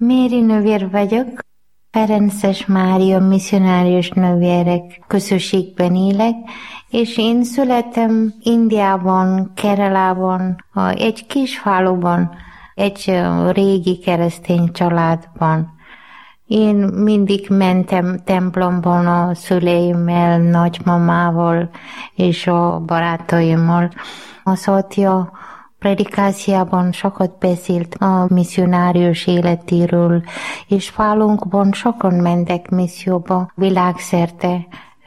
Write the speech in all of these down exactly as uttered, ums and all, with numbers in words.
Méri nővér vagyok, Ferences Mária misszionárius nővérek közösségben élek, és én születtem Indiában, Keralában, egy kis faluban, egy régi keresztény családban. Én mindig mentem templomban a szüleimmel, nagymamával és a barátaimmal. Az atya predikáciában sokat beszélt a misszionárius életéről, és falunkban sokan mentek misszióba világszerte,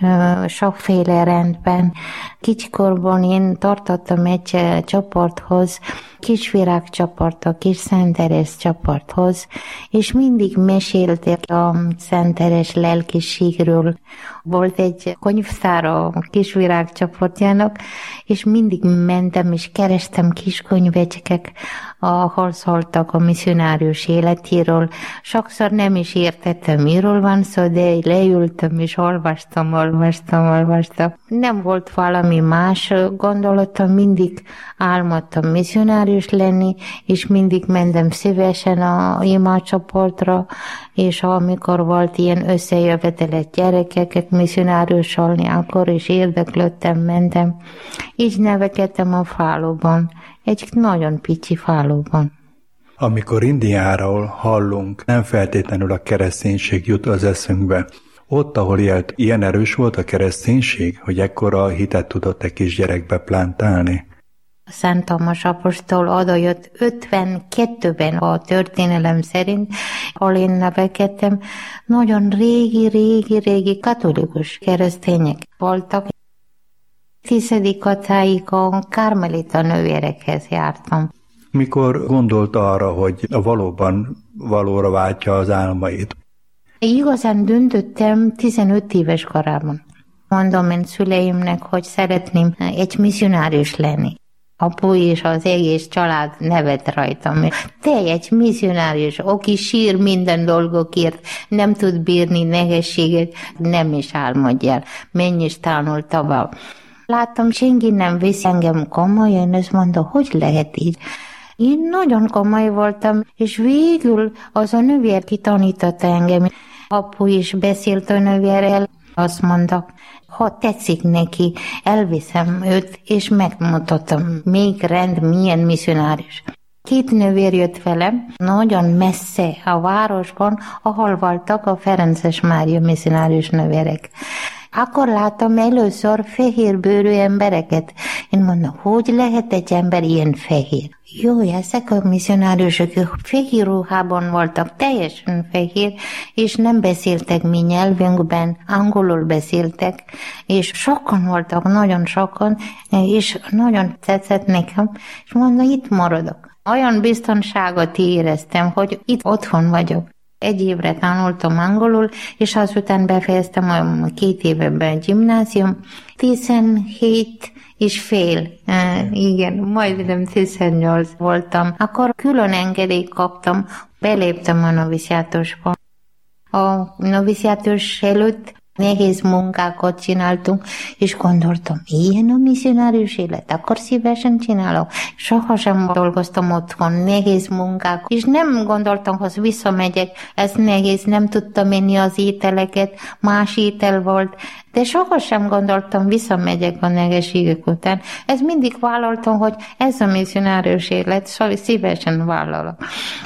sokféle rendben. Kicsikorban én tartottam egy csoporthoz, kisvirág csoport, a kis Szent Teréz csoporthoz, és mindig meséltek a Szent Teréz lelkiségről. Volt egy könyvtár a kisvirág csoportjának, és mindig mentem és kerestem kis könyvecskek, ahol szóltak a misszionárius életéről. Sokszor nem is értettem, miről van szó, de leültem és olvastam, olvastam, olvastam. Nem volt valami más gondolatom, mindig álmodtam misszionárius lenni, és mindig mentem szívesen a imacsoportra, és amikor volt ilyen összejövetelet gyerekeket misszionáriusolni, akkor is érdeklődtem, mentem. Így nevekedtem a faluban, egy nagyon pici faluban. Amikor Indiáról hallunk, nem feltétlenül a kereszténység jut az eszünkbe. Ott, ahol élt, ilyen erős volt a kereszténység, hogy ekkora hitet tudott egy kisgyerekbe plántálni? Szent Tamás apostol odajött ötvenkettőben a történelem szerint, ahol én nevekedtem, nagyon régi, régi, régi katolikus keresztények voltak. Tizedik osztályig a karmelita nővérekhez jártam. Mikor gondolt arra, hogy valóban valóra váltja az álmait? Igazán döntöttem tizenöt éves korában. Mondom én szüleimnek, hogy szeretném egy misszionárius lenni. Apu és az egész család nevet rajtam. Te egy misszionárius, aki sír minden dolgokért, nem tud bírni nehézséget, nem is álmodjál, menj és tanul tovább. Láttam, senki nem visz engem komolyan, és mondta, hogy lehet így. Én nagyon komoly voltam, és végül az a nővér kitanította engem. Apu is beszélt a nővérrel, azt mondta, ha tetszik neki, elviszem őt, és megmutatom, még rend milyen misszionárius. Két nővér jött velem, nagyon messze a városban, ahol voltak a Ferences Mária misszionárius nővérek. Akkor láttam először fehérbőrű embereket. Én mondom, hogy lehet egy ember ilyen fehér? Jó, ezek a misszionáriusok fehér ruhában voltak, teljesen fehér, és nem beszéltek mi nyelvünkben, angolul beszéltek, és sokan voltak, nagyon sokan, és nagyon tetszett nekem, és mondom, itt maradok. Olyan biztonságot éreztem, hogy itt otthon vagyok. Egy évre tanultam angolul, és azután befejeztem a két évben a gimnázium. tizenhét és fél, e, igen, majdnem tizennyolc voltam. Akkor külön engedélyt kaptam, beléptem a noviciátusba. A noviciátus előtt nehéz munkákat csináltunk, és gondoltam, ilyen a misszionárius élet, akkor szívesen csinálok. Sohasem dolgoztam otthon, nehéz munkák, és nem gondoltam, hogy visszamegyek, ez nehéz, nem tudtam menni az ételeket, más étel volt, de sohasem gondoltam, visszamegyek a nehézségek után. Ez mindig vállaltam, hogy ez a misszionárius élet, szóval szívesen vállalok.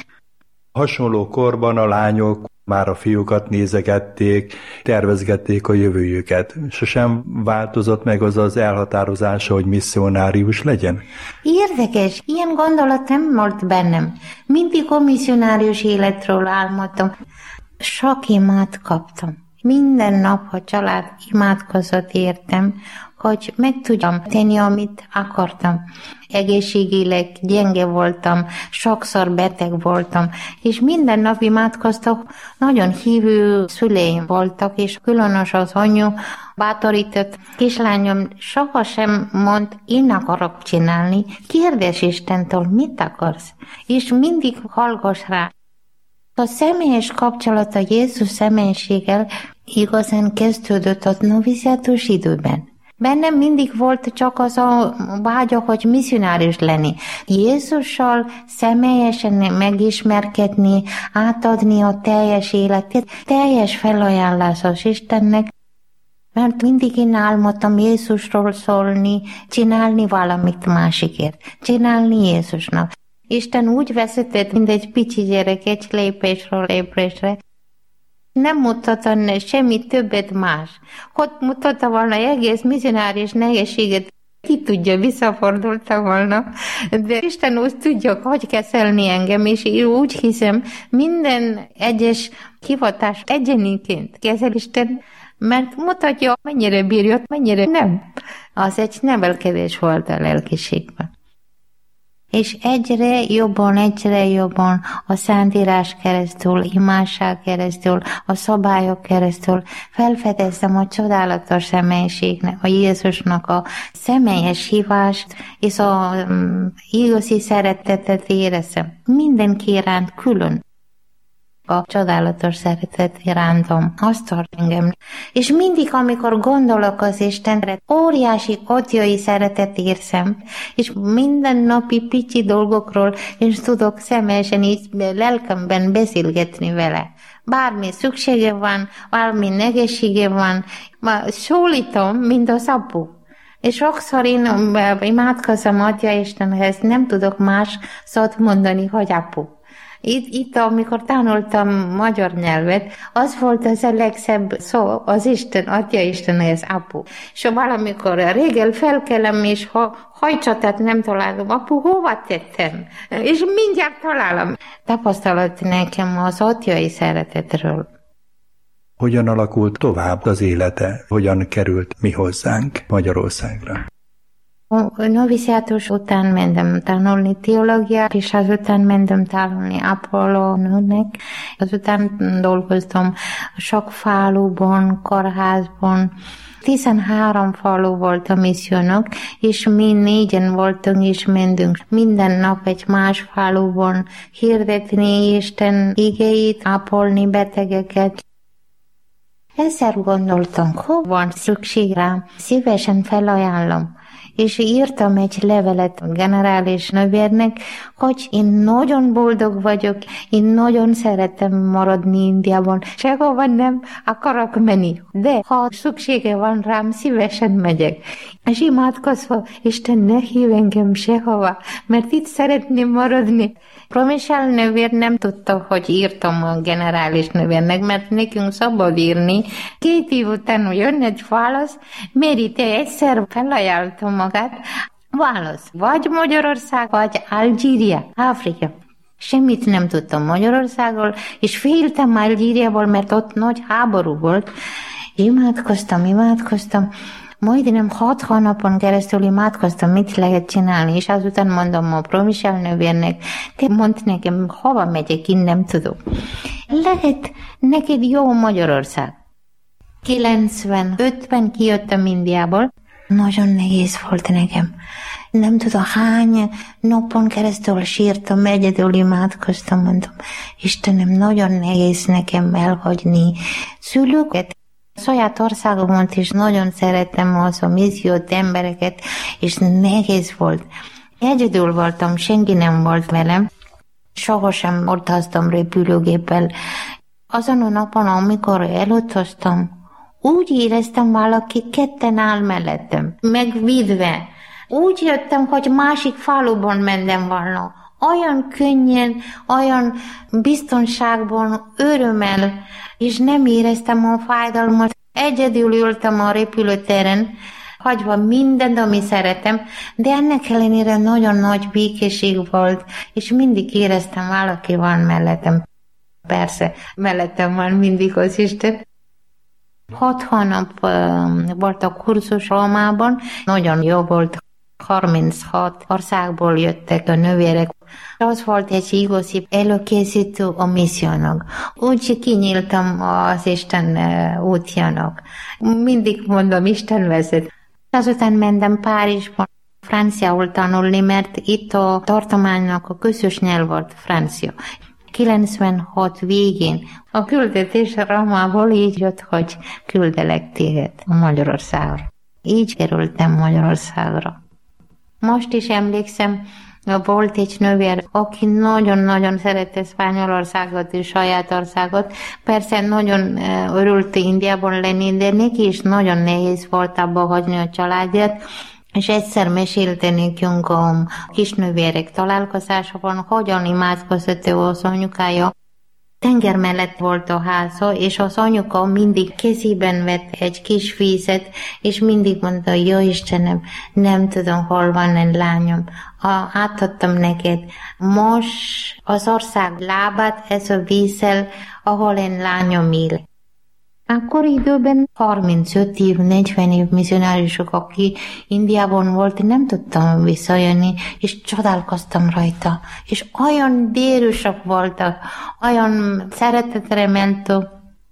Hasonló korban a lányok már a fiúkat nézegették, tervezgették a jövőjüket. Sosem változott meg az az elhatározása, hogy misszionárius legyen? Érdekes, ilyen gondolat nem volt bennem. Mindig a misszionárius életről álmodtam. Sok imát kaptam. Minden nap a család imádkozott értem, hogy meg tudjam tenni, amit akartam. Egészségileg gyenge voltam, sokszor beteg voltam, és minden nap imádkoztak, nagyon hívő szüleim voltak, és különös az anyu bátorított. Kislányom sohasem mond, én akarok csinálni, kérdés Istentől, mit akarsz? És mindig hallgass rá. A személyes kapcsolat a Jézus személyiséggel igazán kezdődött a noviciátus időben. Bennem mindig volt csak az a vágya, hogy misszionárius lenni. Jézussal személyesen megismerkedni, átadni a teljes életet, teljes felajánlásos Istennek, mert mindig én álmodtam Jézusról szólni, csinálni valamit másikért, csinálni Jézusnak. Isten úgy vezetett, mint egy pici gyerek, egy lépésről lépésre. Nem mutatta semmi többet más. Hogy mutatta volna egész misszionárius nehézséget, ki tudja, visszafordulta volna. De Isten úgy tudja, hogy kezelni engem, és én úgy hiszem, minden egyes hivatás egyéniként kezel Isten, mert mutatja, mennyire bírja, mennyire nem. Az egy nevelkedés volt a lelkiségben. És egyre jobban, egyre jobban a Szentírás keresztül, imádság keresztül, a szabályok keresztül felfedeztem a csodálatos személyiségnek, a Jézusnak a személyes hívást, és a um, igazi szeretetet éreztem. Mindenki iránt külön. A csodálatos szeretet irántom, azt tart engem. És mindig, amikor gondolok az Istenre, óriási atyai szeretet érzem, és minden napi pici dolgokról és tudok személyesen így lelkemben beszélgetni vele. Bármi szüksége van, bármi nehézsége van, szólítom, mint az apu. És sokszor én imádkozom Atya Istenhez, nem tudok más szót mondani, hogy apu. Itt, itt, amikor tanultam magyar nyelvet, az volt az a legszebb szó, az Isten, Atya Istenhez, apu. És valamikor reggel felkelem, és ha hajcsatát nem találom, apu, hova tettem? És mindjárt találom. Tapasztalat nekem az atyai szeretetről. Hogyan alakult tovább az élete? Hogyan került mi hozzánk Magyarországra? A noviciátus után mentem tanulni teológiát, és azután mentem tanulni Apollónőnek. Azután dolgoztam sok faluban, kórházban. tizenhárom falu volt a missziónak, és mi négyen voltunk és mentünk. Minden nap egy más faluban hirdetni Isten igéit, ápolni betegeket. Ezzel gondoltam, hol van szükség rám, szívesen felajánlom. És írtam egy levelet a generális nővérnek, hogy én nagyon boldog vagyok, én nagyon szeretem maradni Indiában, sehova nem akarok menni, de ha szüksége van rám, szívesen megyek. És imádkozva, Isten ne hív engem sehova, mert itt szeretném maradni. Promisál nővér nem tudta, hogy írtam a generális nővérnek, mert nekünk szabad írni. Két év után jön egy válasz, Méri, te egyszer felajánltam magát. Válasz, vagy Magyarország, vagy Algéria, Afrika. Semmit nem tudtam Magyarországról, és féltem Algériából, mert ott nagy háború volt. Imádkoztam, imádkoztam. Majdnem hat hónapon keresztül imádkoztam, mit lehet csinálni, és azután mondom a promisál nővérnek, te mondd nekem, hova megyek, én nem tudok. Lehet neked jó Magyarország. kilencvenötben kijöttem Indiából, nagyon nehéz volt nekem. Nem tudom, hány napon keresztül sírtam, egyedül imádkoztam, mondom, Istenem, nagyon nehéz nekem elhagyni szülőket. Saját országomat is nagyon szeretem az a missziót, embereket, és nehéz volt. Egyedül voltam, senki nem volt velem. Sohasem utaztam repülőgéppel. Azon a napon, amikor elutaztam, úgy éreztem, valaki ketten áll mellettem, megvédve. Úgy jöttem, hogy másik faluban mentem volna. Olyan könnyen, olyan biztonságban, örömmel, és nem éreztem a fájdalmat. Egyedül ültem a repülőtéren, hagyva mindent, amit szeretem, de ennek ellenére nagyon nagy békesség volt, és mindig éreztem, valaki van mellettem. Persze, mellettem van mindig az Isten. Hat hónap uh, volt a kurzus Rómában, nagyon jó volt. harminchat országból jöttek a nővérek. Az volt egy igazi előkészítő a missziónak. Úgy kinyíltam az Isten útjának. Mindig mondom, Isten vezet. Azután mentem Párizsban franciául tanulni, mert itt a tartománynak a közös nyelv volt francia. kilencvenhat végén a küldetés Rómából így jött, hogy küldelek téged a Magyarországra. így kerültem Magyarországra. Most is emlékszem, volt egy nővér, aki nagyon-nagyon szerette Spanyolországot és saját országot. Persze nagyon örült Indiában lenni, de neki is nagyon nehéz volt abba hagyni a családját. És egyszer mesélte nekünk a kisnővérek találkozásában, hogyan imádkozott az anyukája. Tenger mellett volt a háza, és az anyuka mindig kezében vett egy kis vízet, és mindig mondta, jó Istenem, nem tudom, hol van egy lányom. Ha átadtam neked, most az ország lábát ez a vízzel, ahol egy lányom él. Akkor időben harmincöt év, negyven év misszionáriusok, aki Indiában volt, nem tudtam visszajönni, és csodálkoztam rajta. És olyan dérűsök voltak, olyan szeretetre mentő,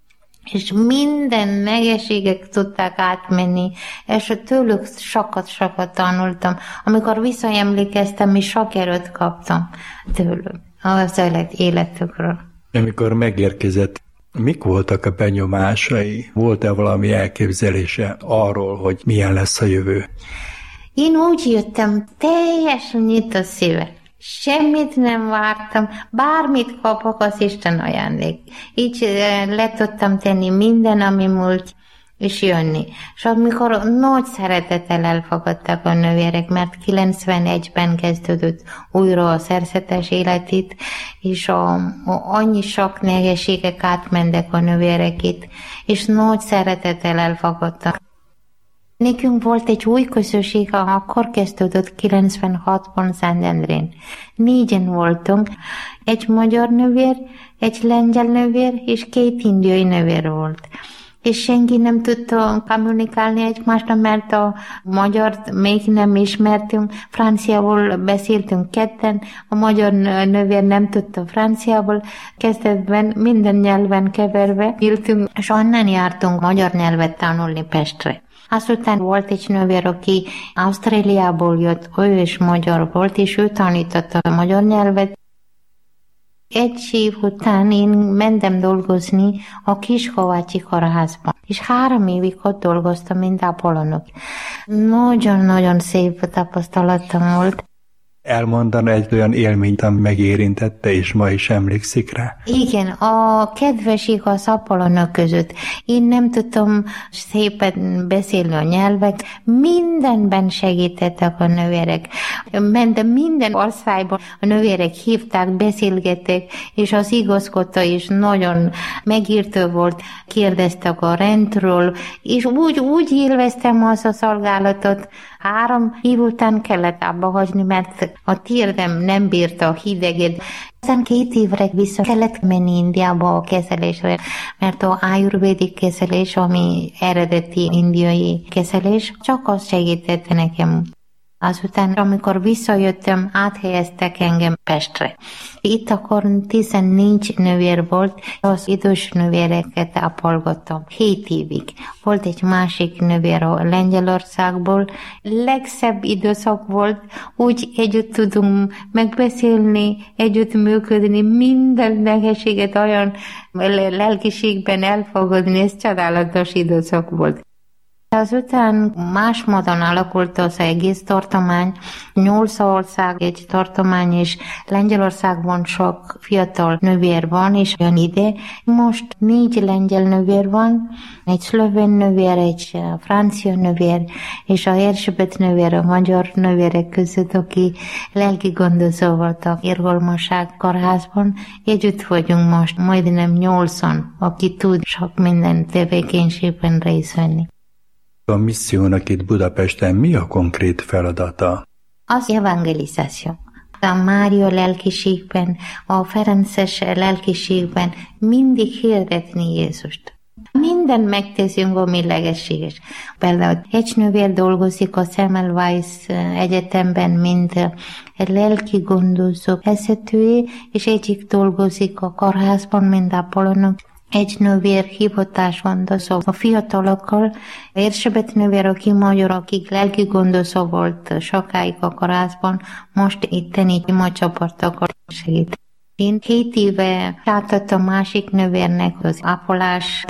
és minden nehézségek tudták átmenni, és tőlük sokat-sokat tanultam. Amikor visszaemlékeztem, és sok erőt kaptam tőlük az életükről. Amikor megérkezett, mik voltak a benyomásai? Volt-e valami elképzelése arról, hogy milyen lesz a jövő? Én úgy jöttem, teljesen nyitott szíve. Semmit nem vártam, bármit kapok, az Isten ajándék. Így le tudtam tenni minden, ami múlt, és jönni. És amikor nagy szeretettel elfogadtak a nővérek, mert kilencvenegyben kezdődött újra a szerzetes életét, és a, a, annyi sok nehézségek átmentek a nővérek itt, és nagy szeretettel elfogadtak. Nekünk volt egy új közösség, akkor kezdődött kilencvenhatban Szentendrén. Négyen voltunk, egy magyar nővér, egy lengyel nővér, és két indiai nővér volt. És senki nem tudta kommunikálni egymásra, mert a magyart még nem ismertünk, franciául beszéltünk ketten, a magyar nővér nem tudta franciául, kezdetben minden nyelven keverve ültünk, és onnan jártunk magyar nyelvet tanulni Pestre. Azután volt egy nővér, aki Ausztráliából jött, ő is magyar volt, és ő tanította a magyar nyelvet. Egy év után én mentem dolgozni a Kiskovácsi kórházban, és három évig ott dolgoztam, mint ápolónok. Nagyon-nagyon szép tapasztalatom volt. Elmondaná egy olyan élményt, ami megérintette, és ma is emlékszik rá? Igen, a kedvesség az ápolónok között. Én nem tudtam szépen beszélni a nyelvek, mindenben segítettek a nővérek. Mentem minden országban, a nővérek hívták, beszélgettek, és az igazgató is nagyon megírtő volt, kérdeztek a rendről, és úgy, úgy élveztem az a szolgálatot. Három év után kellett abba hagyni, mert a térdem nem bírta a hideget. Aztán két évre vissza kellett menni Indiába a kezelésre, mert a ayurvédik kezelés, ami eredeti indiai kezelés, csak az segítette nekem. Azután, amikor visszajöttem, áthelyeztek engem Pestre. Itt akkor tizennégy nővér volt, az idős nővéreket ápolgattam hét évig. Volt egy másik nővér a Lengyelországból, legszebb időszak volt, úgy együtt tudunk megbeszélni, együtt működni, minden nehézséget olyan lelkiségben elfogadni, ez csodálatos időszak volt. Azután más módon alakult az egész tartomány, nyolc ország egy tartomány, és Lengyelországban sok fiatal nővér van, és jön ide. Most négy lengyel nővér van, egy szlovén nővér, egy francia nővér, és a Erzsébet nővér a magyar nővérek között, aki lelki gondozó volt a Irgalmasság kórházban. Együtt vagyunk most, majdnem nyolcan, aki tud sok minden tevékenységben részt venni. A missziónak itt Budapesten mi a konkrét feladata? Az evangelizáció. A Mária lelkiségben, a Ferences lelkiségben mindig hirdetni Jézust. Minden megteszünk, ami legességes. Például egy nővér dolgozik a Semmelweis Egyetemben, mint lelki gondozó vezetője, és egyik dolgozik a kórházban, mint ápolónok. Egy nővér hivatás gondozó a fiatalokkal, Erzsébet nővér, aki magyar, akik lelki gondozó volt sokáig a kórházban, most itteni imacsoportokkal segít. Én két éve átadtam másik nővérnek az ápolás.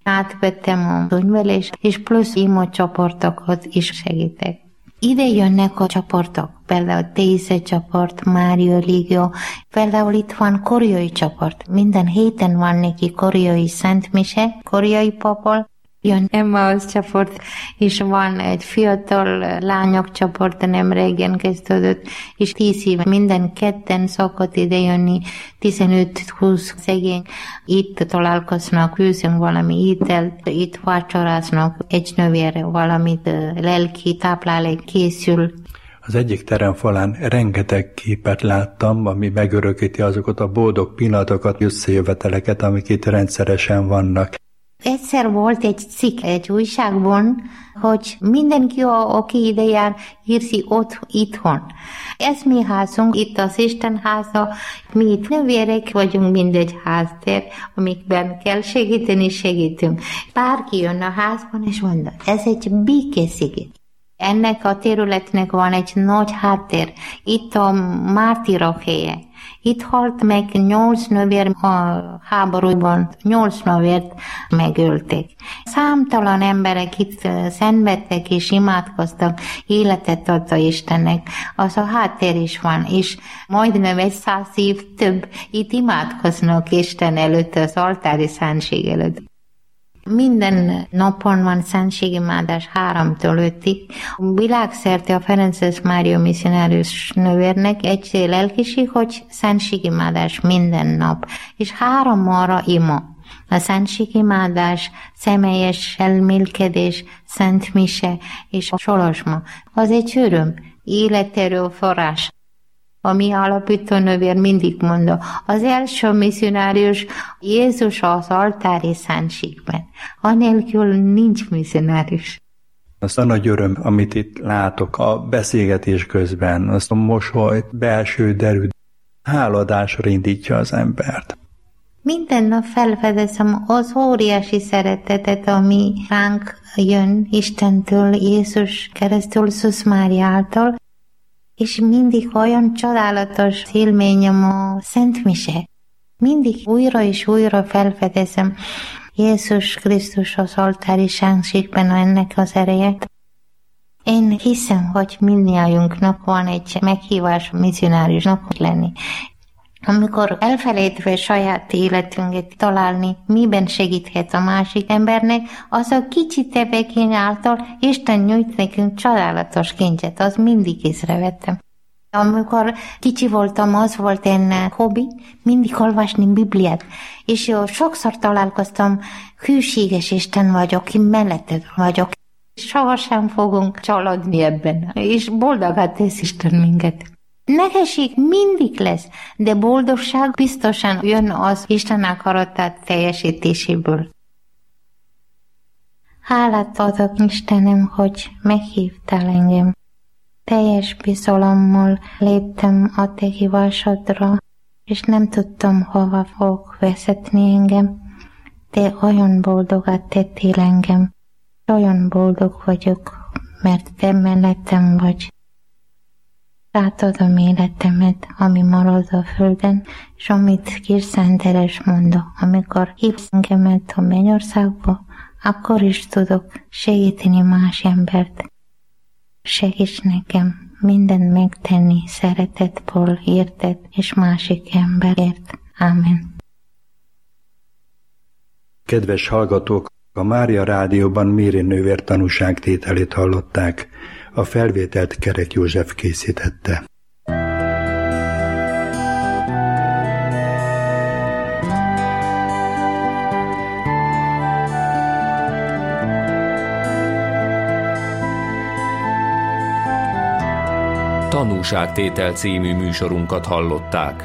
Átvettem a könyvelést, és plusz imó csoportokat is segítek. Ide jönnek a csoportok, például Téze csoport, Mária Légió, például itt van koreai csoport, minden héten van neki koreai szentmise, koreai papol, jön Emmaus csoport, és van egy fiatal lányok csoport, nem régen kezdődött, és tíz éve minden ketten szokott ide jönni, tizenöt-húsz szegény, itt találkoznak, főzünk valami ételt, itt vacsoráznak, egy nővére valamit, lelki táplálék készül. Az egyik teremfalán rengeteg képet láttam, ami megörökíti azokat a boldog pillanatokat, összejöveteleket, amik itt rendszeresen vannak. Egyszer volt egy cikk egy újságban, hogy mindenki, aki ide jár, érzi ott itthon. Ez mi házunk, itt az Isten háza, mi itt nővérek vagyunk, mindegy háztér, amikben kell segíteni, segítünk. Bárki jön a házban, és mondja, ez egy békésziget. Ennek a területnek van egy nagy háttér, itt a mártírok helye. Itt halt meg nyolc nővér a háborúban, nyolc nővért megölték. Számtalan emberek itt szenvedtek és imádkoztak, életet adta Istennek. Az a háttér is van, és majdnem egy száz év több itt imádkoznak Isten előtt, az altári szentség előtt. Minden napon van szentségimádás háromtól ötig. Világszerte a Ferences Mária misszionárius nővérnek egy lelkiség, hogy szentségimádás minden nap, és három óra ima. A szentségimádás, személyes elmélkedés, szentmise és a sorosma. Az egy öröm, életerő forrás. A mi alapító nővér mindig mondja, az első misszionárius Jézus az altári szentségben. Anélkül nincs misszionárius. Azt a nagy öröm, amit itt látok a beszélgetés közben, azt a mosolyt, belső derűt, háladásra indítja az embert. Minden nap felfedezem az óriási szeretetet, ami ránk jön Istentől, Jézus keresztül, Szűz Máriától, és mindig olyan csodálatos élményem a Szent Mise. Mindig újra és újra felfedezem Jézus Krisztus az altári szentségben ennek az erejét. Én hiszem, hogy mindnyájunknak van egy meghívás misszionáriusnak lenni. Amikor elfelejtve saját életünket találni, miben segíthet a másik embernek, az a kicsi tevékeny által Isten nyújt nekünk csodálatos kincset, az mindig észrevettem. Amikor kicsi voltam, az volt egy hobbi, mindig olvasni Bibliát, és sokszor találkoztam, hűséges Isten vagyok, ki melletted vagyok. Sohasem fogunk csalódni ebben, és boldogát tesz Isten minket. Nehézség mindig lesz, de boldogság biztosan jön az Isten akaratát teljesítéséből. Hálát adok Istenem, hogy meghívtál engem. Teljes bizalommal léptem a te hívásodra, és nem tudtam, hova fog vezetni engem. Te olyan boldogát tettél engem, olyan boldog vagyok, mert te mellettem vagy. Átadom életemet, ami marad a földön, és amit Kirszent Teres mondta, amikor hívsz engemet a mennyországba, akkor is tudok segíteni más embert. Segíts nekem mindent megtenni szeretetből, érted, és másik emberért. Ámen. Kedves hallgatók, a Mária Rádióban Méri nővér tanúságtételét hallották. A felvételt Kerek József készítette. Tanúságtétel című műsorunkat hallották.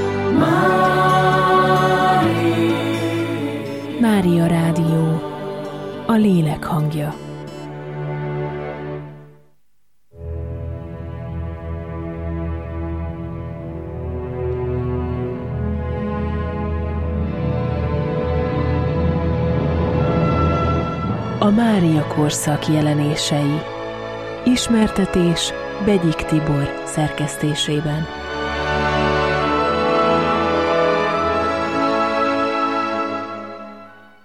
Mária Rádió. a lélek hangja. A Mária korszak jelenései. Ismertetés Begyik Tibor szerkesztésében.